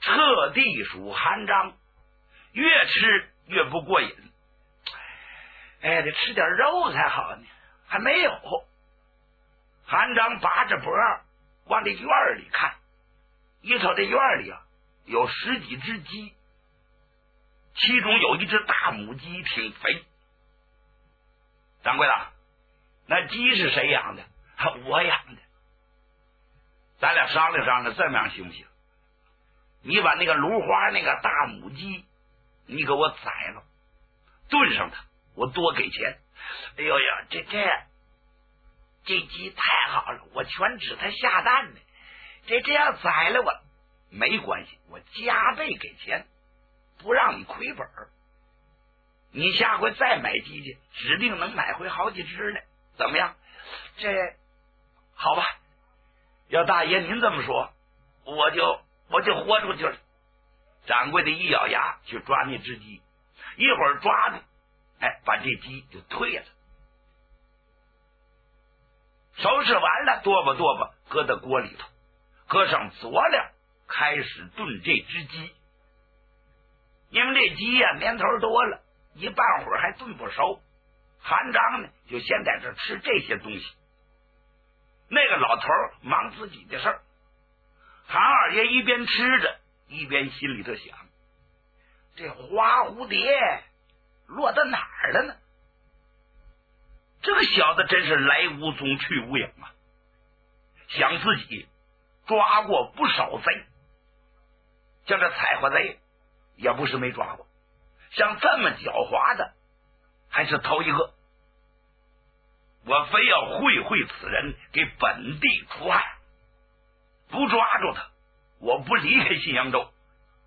彻地属韩章，越吃越不过瘾。哎，得吃点肉才好呢，还没有。韩章拔着脖往这院里看，一瞅这院里啊有10几只鸡，其中有一只大母鸡挺肥。掌柜的，那鸡是谁养的？我养的。咱俩商量商量，这么样行不行？你把那个芦花那个大母鸡你给我宰了，炖上它，我多给钱。哎呦呀，这鸡太好了，我全指它下蛋呢。这样宰了我没关系，我加倍给钱，不让你亏本。你下回再买鸡去，指定能买回好几只呢。怎么样？这好吧，要大爷您这么说，我就豁出去了。掌柜的一咬牙去抓那只鸡，一会儿抓住，把这鸡就退了。收拾完了，剁吧剁吧，搁到锅里头，搁上佐料，开始炖这只鸡。因为这鸡呀年头多了，一半会儿还炖不熟。韩章呢就先在这吃这些东西。那个老头忙自己的事儿，韩二爷一边吃着一边心里头想，这花蝴蝶落到哪儿了呢？这个小子真是来无踪去无影啊！想自己抓过不少贼，像这采花贼也不是没抓过，像这么狡猾的还是头一个。我非要会此人，给本地除害，不抓住他，我不离开信阳州。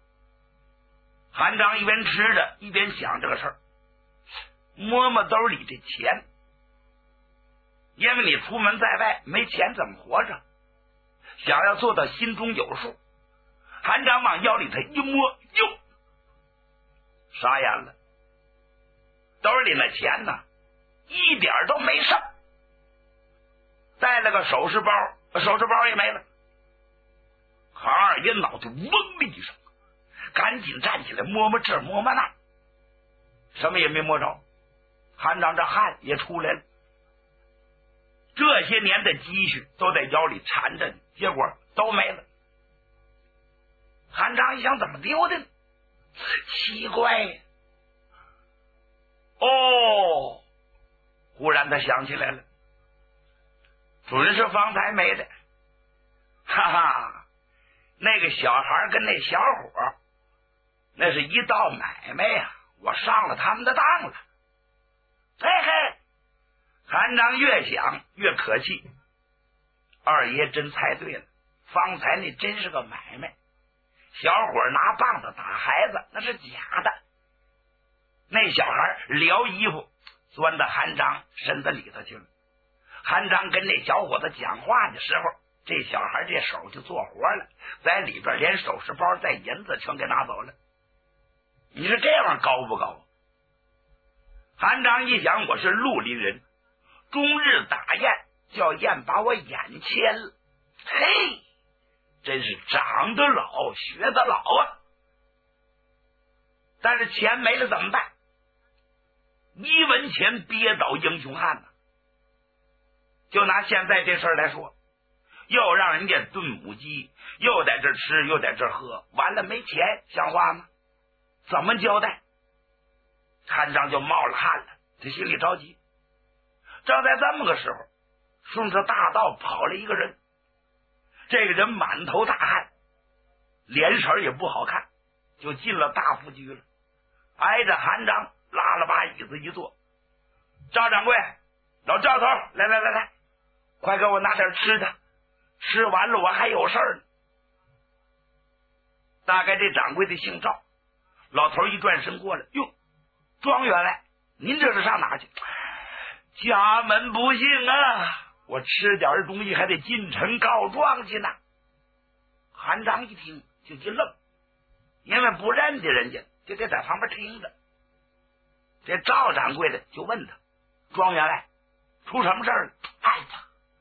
韩章一边吃着一边想这个事儿，摸摸兜里的钱，因为你出门在外没钱怎么活着？想要做到心中有数，韩章往腰里头一摸，哟，傻眼了，兜里那钱呢一点都没剩，带了个首饰包也没了。韩二爷脑袋嗡的一声，赶紧站起来摸摸这摸摸那，什么也没摸着。韩章这汗也出来了，这些年的积蓄都在腰里缠着呢，结果都没了。韩章一想，怎么丢的呢？奇怪呀！哦，忽然他想起来了，准是方才没的。哈哈，那个小孩跟那小伙，那是一道买卖呀，我上了他们的当了。嘿嘿，韩章越想越可气，二爷真猜对了，方才那真是个买卖。小伙拿棒子打孩子那是假的，那小孩撩衣服钻到韩章身子里头去了。韩章跟那小伙子讲话的时候，这小孩这手就做活了，在里边连首饰包带银子全给拿走了。你说这样高不高？韩章一想，我是绿林人，终日打雁，叫雁把我眼牵了。嘿，真是长得老学得老啊！但是钱没了怎么办？一文钱憋倒英雄汉呐！就拿现在这事儿来说，又让人家炖母鸡，又在这吃又在这喝，完了没钱，像话吗？怎么交代？韩章就冒了汗了，他心里着急。正在这么个时候，顺着大道跑了一个人，这个人满头大汗，脸色也不好看，就进了大福局了，挨着韩章拉了把椅子一坐。赵掌柜，老赵头，来，快给我拿点吃的，吃完了我还有事儿呢。大概这掌柜的姓赵，老头一转身过来，哟，庄员来，您这是上哪去？家门不幸啊，我吃点东西还得进城告状去呢。韩章一听就一愣，因为不认得人家，就得在旁边听着。这赵掌柜的就问他，庄员来，出什么事儿了？哎呀，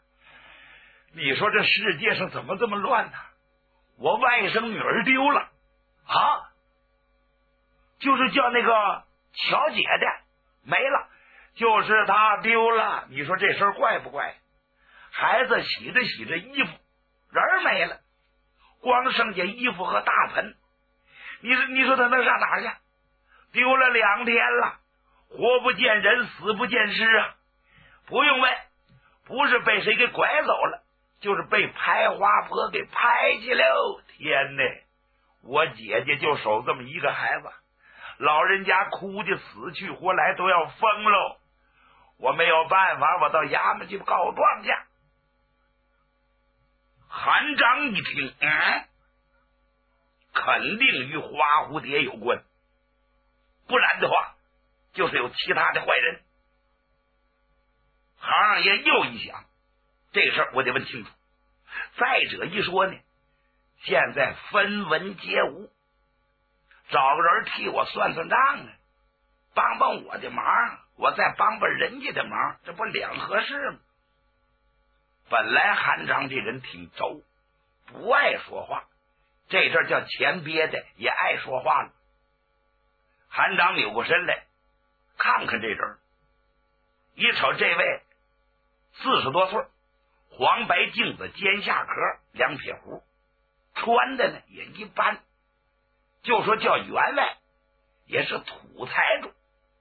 你说这世界上怎么这么乱呢？我外甥女儿丢了， 啊，就是叫那个乔姐的没了，就是他丢了。你说这事儿怪不怪？孩子洗着洗着衣服，人没了，光剩下衣服和大盆。你说他能上哪儿去？丢了2天了，活不见人，死不见尸啊！不用问，不是被谁给拐走了，就是被拍花婆给拍去了。天哪！我姐姐就守这么一个孩子，老人家哭的死去活来都要疯喽。我没有办法，我到衙门去告状去。韩章一听，肯定与花蝴蝶有关，不然的话就是有其他的坏人。韩二爷又一想，这事儿我得问清楚。再者一说呢，现在分文皆无，找个人替我算算账啊，帮帮我的忙，我再帮帮人家的忙，这不两合适吗？本来韩章这人挺轴，不爱说话，这阵叫钱憋的也爱说话了。韩章扭过身来看看这人，一瞅这位40多岁，黄白镜子，尖下壳，2撇胡，穿的呢也一般，就说叫员外，也是土财主。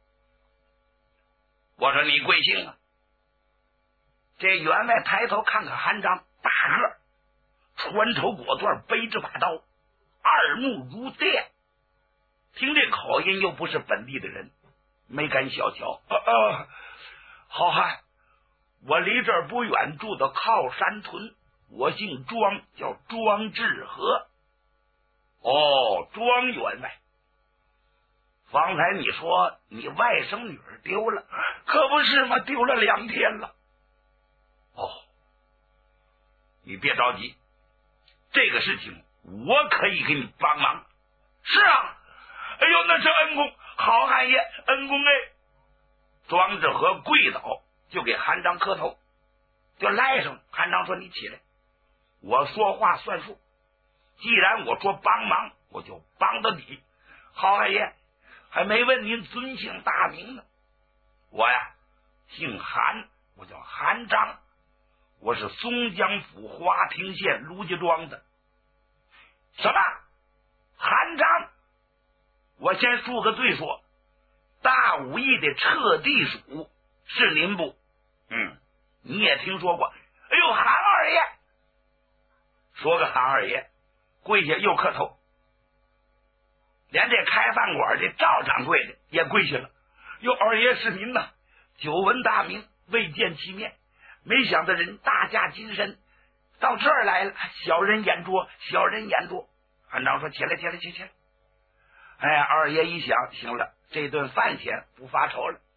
我说你贵姓啊？这员外抬头看看韩章，大个，穿绸裹缎，背着把刀，二目如电，听这口音又不是本地的人，没敢小瞧。好汉，我离这儿不远，住的靠山屯，我姓庄，叫庄志和。哦，庄员外，方才你说你外甥女儿丢了，可不是吗？丢了2天了。哦，你别着急，这个事情我可以给你帮忙。是啊，哎呦，那是恩公，好汉爷，恩公哎！庄志和跪倒就给韩章磕头，就赖上了。韩章说：“你起来，我说话算数。既然我说帮忙，我就帮到底。好汉爷，还没问您尊姓大名呢。我呀，姓韩，我叫韩章。我是松江府花亭县卢家庄的。什么？韩章？我先恕个罪说，大武义的撤地署是您不？你也听说过。哎呦，韩二爷！说个韩二爷，跪下又磕头，连这开饭馆的赵掌柜的也跪下了。哟，二爷是您呐，久闻大名，未见其面。没想到人大驾金身到这儿来了，小人眼拙，小人眼拙。韩章说：“起来，起来，起来！”哎呀，二爷一想，行了，这顿饭钱不发愁了。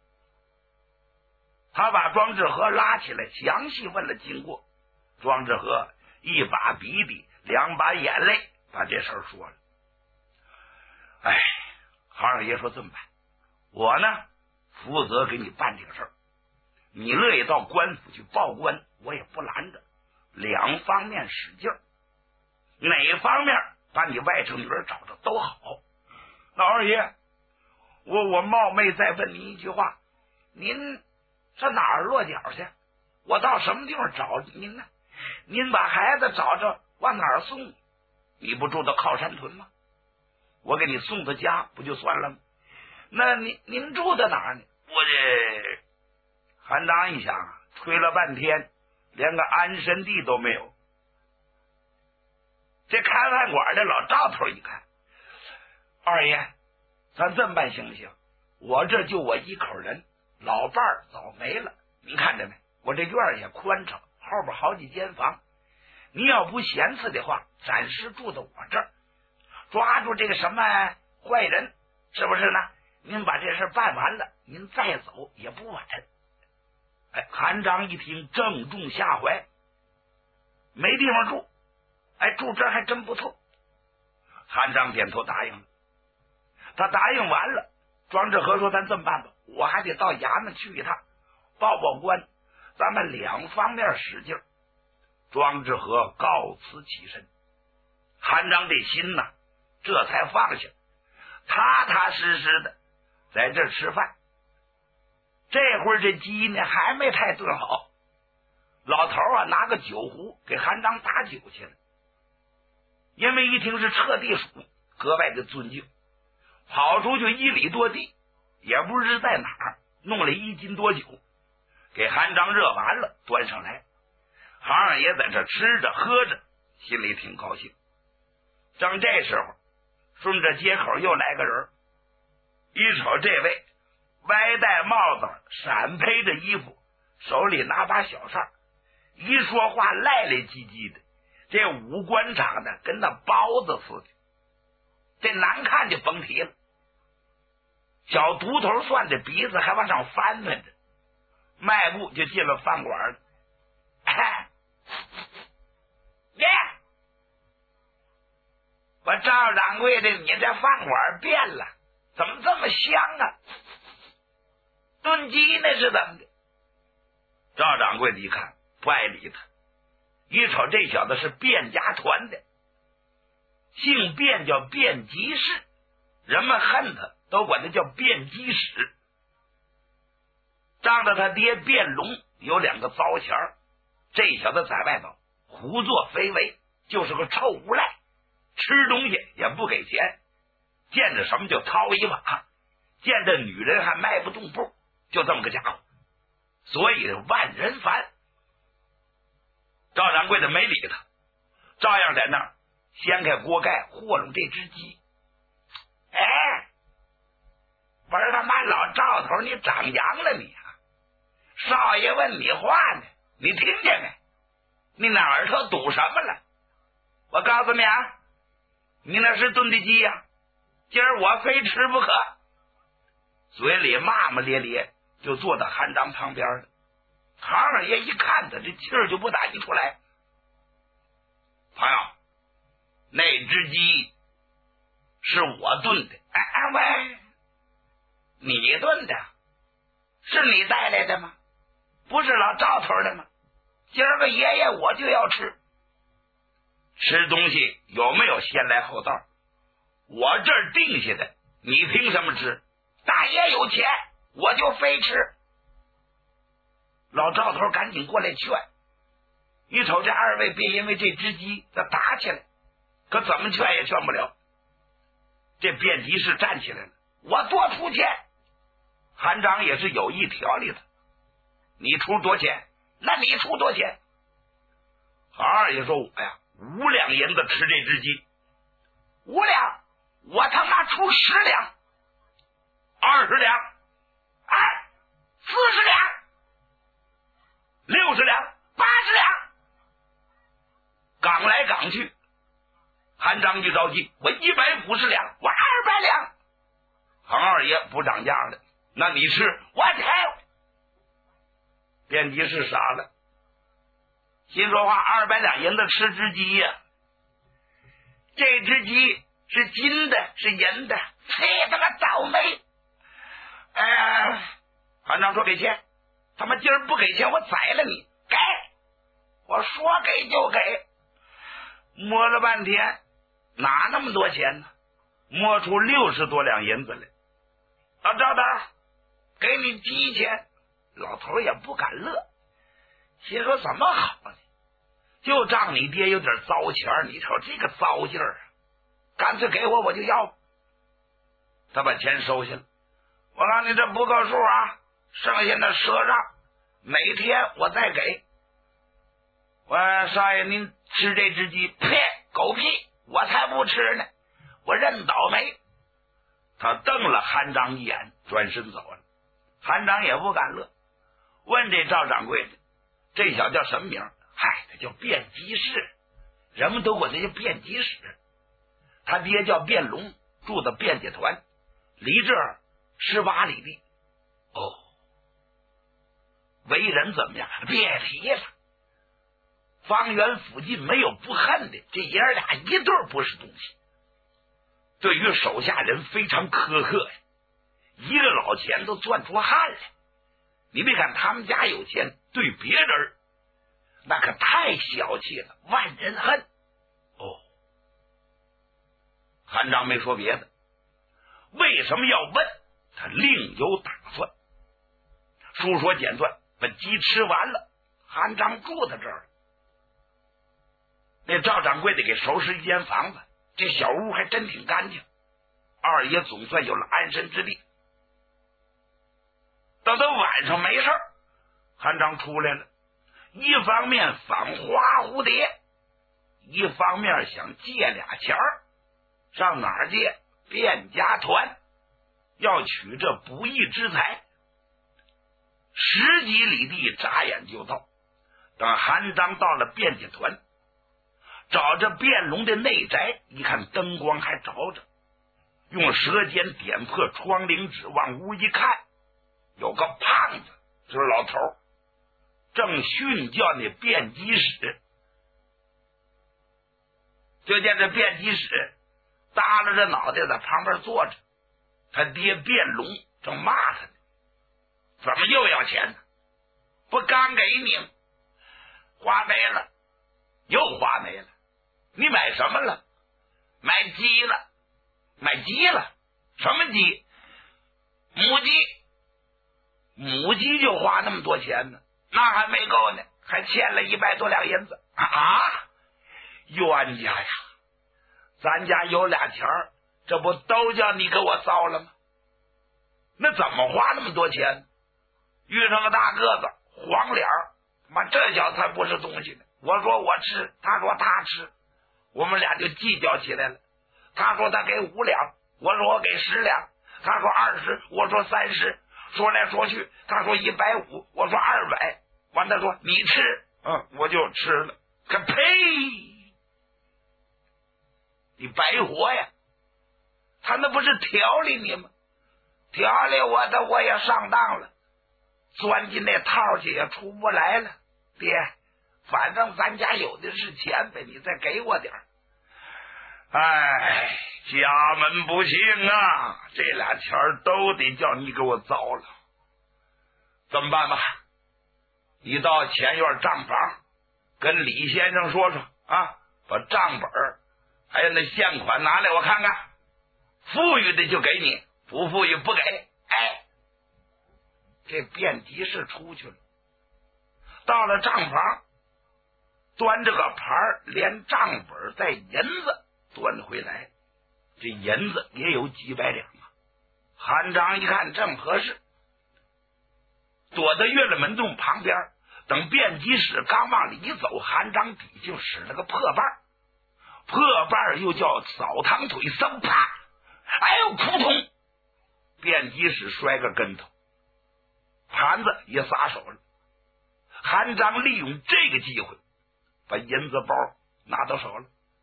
他把庄志和拉起来，详细问了经过。庄志和一把鼻涕2把眼泪把这事儿说了。哎，韩二爷说这么办，我呢负责给你办这个事儿。你乐意到官府去报官，我也不拦着，2方面使劲儿，哪方面把你外甥女儿找着都好。老二爷，我冒昧再问您一句话，您上哪儿落脚去？我到什么地方找您呢？您把孩子找着往哪儿送？你不住到靠山屯吗？我给你送到家不就算了吗？那您住在哪儿呢？我这韩章一想，吹了半天，连个安身地都没有。这开饭馆的老赵头一看，二爷，咱这么办行不行？我这就我一口人，老伴儿早没了，您看着没？我这院也宽敞，后边好几间房，你要不嫌弃的话，暂时住到我这儿，抓住这个什么坏人，是不是呢？您把这事办完了，您再走也不晚。哎，韩章一听，正中下怀，没地方住，哎，住这还真不错。韩章点头答应了。他答应完了，庄志和说：“咱这么办吧，我还得到衙门去一趟，报报官，咱们2方面使劲。”庄志和告辞起身。韩章这心呐， 这才放下，踏踏实实的在这吃饭。这会儿这鸡呢还没太炖好，老头拿个酒壶给韩章打酒去了。因为一听是彻地鼠，格外的尊敬，跑出去1里多地，也不知在哪儿弄了1斤多酒，给韩章热完了端上来。行二爷在这吃着喝着，心里挺高兴。正这时候，顺着街口又来个人，一瞅这位歪戴帽子，闪披着衣服，手里拿把小扇，一说话赖赖唧唧的，这五官长得跟那包子似的，这难看就甭提了。小独头蒜的鼻子还往上翻翻着，迈步就进了饭馆了。耶！我赵掌柜的，你这饭馆变了，怎么这么香啊？炖鸡那是怎么的？赵掌柜的一看不爱理他，一瞅这小子是卞家团的，姓卞叫卞吉士，人们恨他都管他叫卞鸡屎。仗着他爹卞龙有2个糟钱，这小子在外头胡作非为，就是个臭无赖，吃东西也不给钱，见着什么就掏一把，见着女人还迈不动步，就这么个家伙，所以万人烦。赵掌柜的没理他，照样在那儿掀开锅盖和弄这只鸡。不是他妈老赵头，你长羊了你啊！少爷问你话呢，你听见没？你那耳朵堵什么了？我告诉你啊，你那是炖的鸡呀，今儿我非吃不可。嘴里骂骂咧咧，就坐到韩章旁边了。唐二爷一看他这气儿就不打一出来。朋友，那只鸡是我炖的。喂，你炖的？是你带来的吗？不是老赵头的吗？今儿个爷爷我就要吃。吃东西有没有先来后到？我这儿定下的，你凭什么吃？大爷有钱，我就非吃。老赵头赶紧过来劝，一瞅这二位别因为这只鸡这打起来，可怎么劝也劝不了。这卞吉士站起来了，我多出钱。韩章也是有意条理的，你出多钱？那你出多钱？韩二爷说，我呀5两银子吃这只鸡。5两？我他妈出10两。20两。40两。60两。80两。岗来岗去，韩章一着急，我150两，我200两。韩二爷不涨价了，那你吃？我才。卞吉士傻了，心说话200两银子吃只鸡呀，这只鸡是金的，是银的，嘿，他妈倒霉！韩章说给钱，他妈今儿不给钱，我宰了你！给，我说给就给。摸了半天，哪那么多钱呢？摸出60多两银子来。老赵头，给你鸡钱。老头也不敢乐，心说怎么好呢？就仗你爹有点糟钱，你瞅这个糟劲儿，干脆给我就要。他把钱收下了。我告诉你，这不够数啊，剩下的赊账，每天我再给。我少爷您吃这只鸡，呸，狗屁，我才不吃呢，我认倒霉。他瞪了韩章一眼，转身走了。韩章也不敢乐，问这赵掌柜的，这小叫什么名？嗨，他叫卞吉士，人们都管他叫卞吉士。他爹叫卞龙，住的卞家团，离这儿18里地。为人怎么样？别提了，方圆附近没有不恨的，这爷俩一对不是东西。对于手下人非常苛刻呀，一个老钱都攥出汗来。你别看他们家有钱，对别人那可太小气了，万人恨。 韩章没说别的，为什么要问？他另有打算。书说简短，把鸡吃完了，韩章住在这儿了。那赵掌柜的给收拾一间房子，这小屋还真挺干净。二爷总算有了安身之地。等到晚上没事，韩章出来了，一方面访花蝴蝶，一方面想借俩钱儿。上哪儿借？卞家团，要取这不义之财。10几里地眨眼就到。等韩章到了卞家团，找着卞龙的内宅，一看灯光还着着，用舌尖点破窗棂纸，往屋一看，有个胖子，就是老头，正训教那卞机使。就见这卞机使耷拉着脑袋在旁边坐着，他爹卞龙正骂他呢：“怎么又要钱呢？不刚给你吗？花没了，又花没了。你买什么了？买鸡了，买鸡了。什么鸡？母鸡。母鸡就花那么多钱呢？那还没够呢，还欠了100多两银子啊！冤家呀！咱家有俩钱儿，这不都叫你给我糟了吗？那怎么花那么多钱？遇上个大个子，黄脸儿，妈这小子才不是东西呢。我说我吃，他说他吃，我们俩就计较起来了。他说他给5两，我说我给10两，他说20，我说30，说来说去，他说150，我说200，完他说你吃，我就吃了。可呸！你白活呀！他那不是调理你吗？调理我的，我也上当了，钻进那套去也出不来了。爹，反正咱家有的是钱呗，你再给我点儿。哎，家门不幸啊，这俩钱都得叫你给我糟了。怎么办吧？你到前院账房跟李先生说说啊，把账本还有那现款拿来我看看，富裕的就给你，不富裕不给。哎，这卞集市出去了，到了账房，端着个盘，连账本带银子端回来，这银子也有几百两啊。韩章一看正合适，躲在月了门洞旁边，等卞集使刚往里一走，韩章底就使了个破瓣，破瓣又叫扫堂腿，嗖啪，哎呦扑通，卞集使摔个跟头，盘子也撒手了。韩章利用这个机会把银子包拿到手了。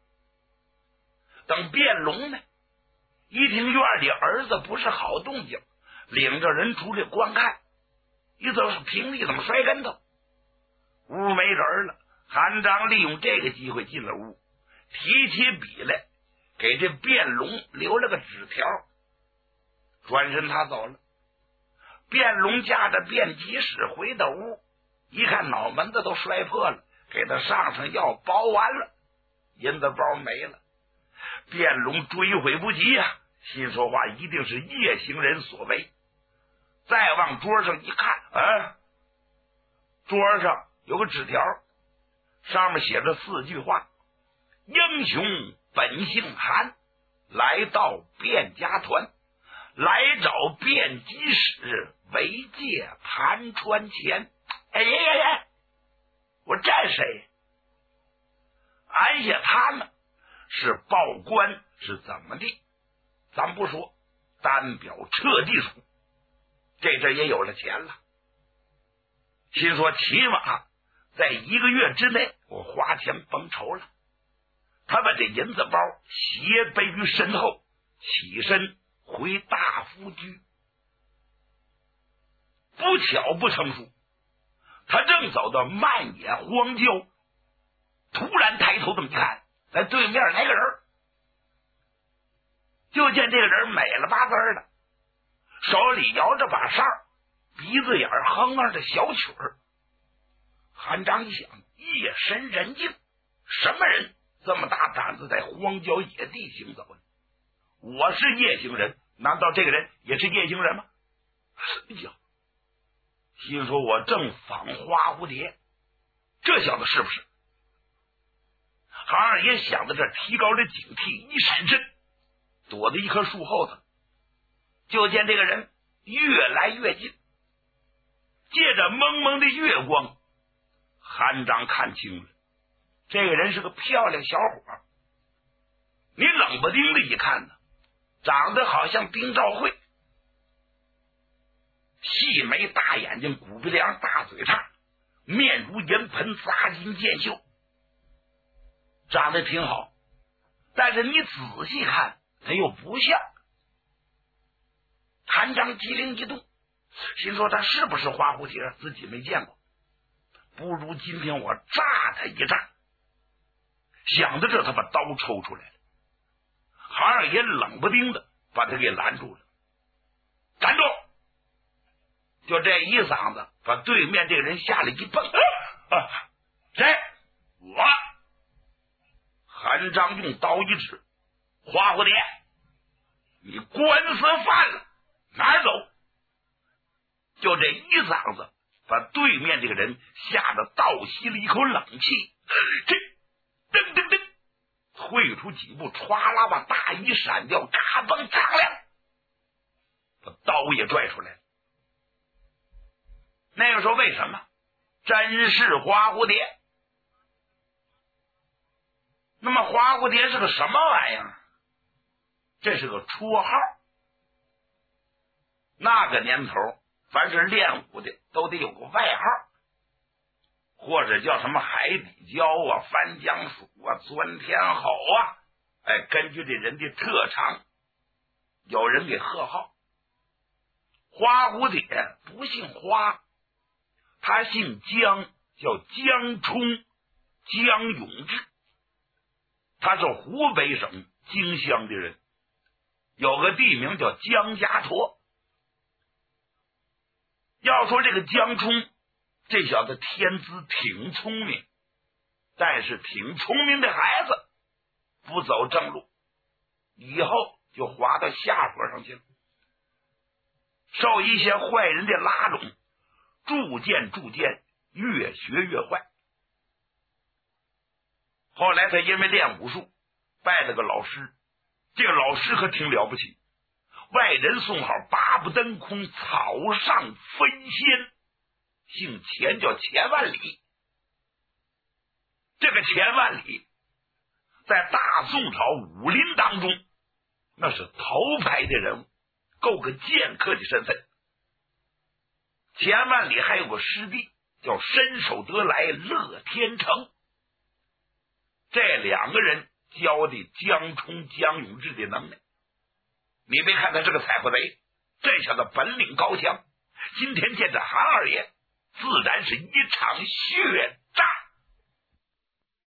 等卞龙呢，一听院里儿子不是好动静，领着人出来观看，一走是平地怎么摔跟头，屋没人了。韩章利用这个机会进了屋，提起笔来给这卞龙留了个纸条，转身他走了。卞龙驾着卞集使回到屋，一看脑门子都摔破了，给他上药包完了，银子包没了。卞龙追悔不及呀，心说话一定是夜行人所为。再往桌上一看，桌上有个纸条，上面写着4句话：英雄本姓韩，来到卞家团，来找卞集使，为借盘川钱。哎呀呀呀！我这谁？俺写他们是报官是怎么的？咱不说，单表彻地数，这阵也有了钱了。心说起码在1个月之内，我花钱甭愁了。他把这银子包斜背于身后，起身回大夫居。不巧不成书，他正走到漫野荒郊，突然抬头这么一看，在对面来个人，就见这个人美了巴滋的，手里摇着把哨，鼻子眼哼着小曲儿。韩章一想，夜深人静，什么人这么大胆子在荒郊野地行走呢？ 我是夜行人，难道这个人也是夜行人吗？哎呀，心说我正仿花蝴蝶，这小子是不是？韩二爷想到这，提高着警惕，一闪身躲在一棵树后头，就见这个人越来越近，借着蒙蒙的月光，韩章看清了，这个人是个漂亮小伙，你冷不丁的一看呢，长得好像丁兆慧，细眉大眼睛，骨鼻梁大嘴叉，面如银盆，杂金剑袖，长得挺好，但是你仔细看他又不像。韩章机灵一动，心说他是不是花蝴蝶自己没见过，不如今天我炸他一炸。想到这，他把刀抽出来了，韩二爷冷不丁的把他给拦住了，站住！就这一嗓子把对面这个人吓了一蹦。谁？我。韩章用刀一指，花蝴蝶，你官司犯了，哪儿走？就这一嗓子把对面这个人吓得倒吸了一口冷气，这噔噔噔退出几步，歘啦把大衣闪掉，嘎嘣敞亮，把刀也拽出来了。那个时候为什么真是花蝴蝶？那么花蝴蝶是个什么玩意儿？这是个绰号。那个年头，凡是练武的都得有个外号，或者叫什么海底蛟啊、翻江鼠啊、钻天吼啊，根据这人的特长，有人给贺号。花蝴蝶不姓花，他姓江，叫江冲，江永志，他是湖北省荆襄的人，有个地名叫江家坨。要说这个江冲，这小子天资挺聪明，但是挺聪明的孩子不走正路，以后就滑到下坡上去了，受一些坏人的拉拢，逐渐越学越坏。后来他因为练武术拜了个老师，这个老师可挺了不起，外人送号八不登空，草上飞仙，姓钱叫钱万里。这个钱万里在大宋朝武林当中那是头牌的人物，够个剑客的身份。钱万里还有个师弟叫身手得来乐天成，这两个人教的江冲、江永志的能耐。你别看他是个踩不贼，这小子本领高强，今天见着韩二爷自然是一场血